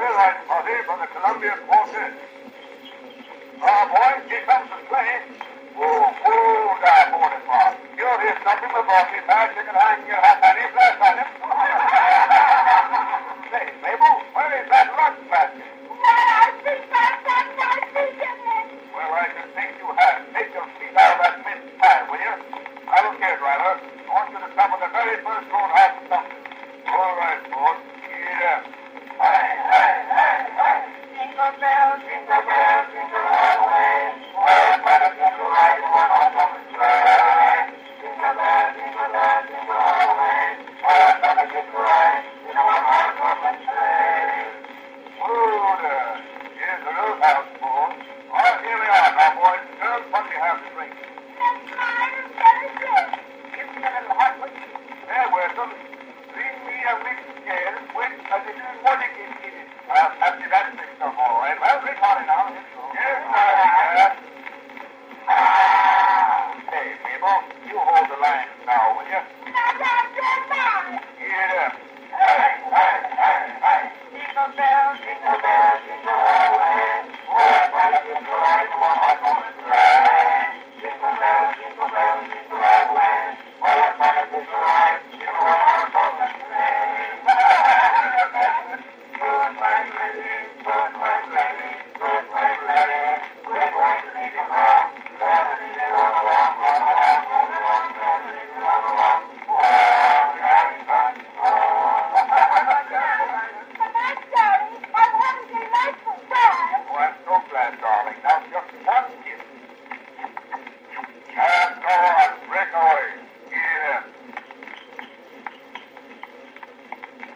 Right, party for the Columbia Quartet. Boys, here comes the train. Whoa, whoa, that 45. You'll hear nothing but bossy patch. You can hang your hat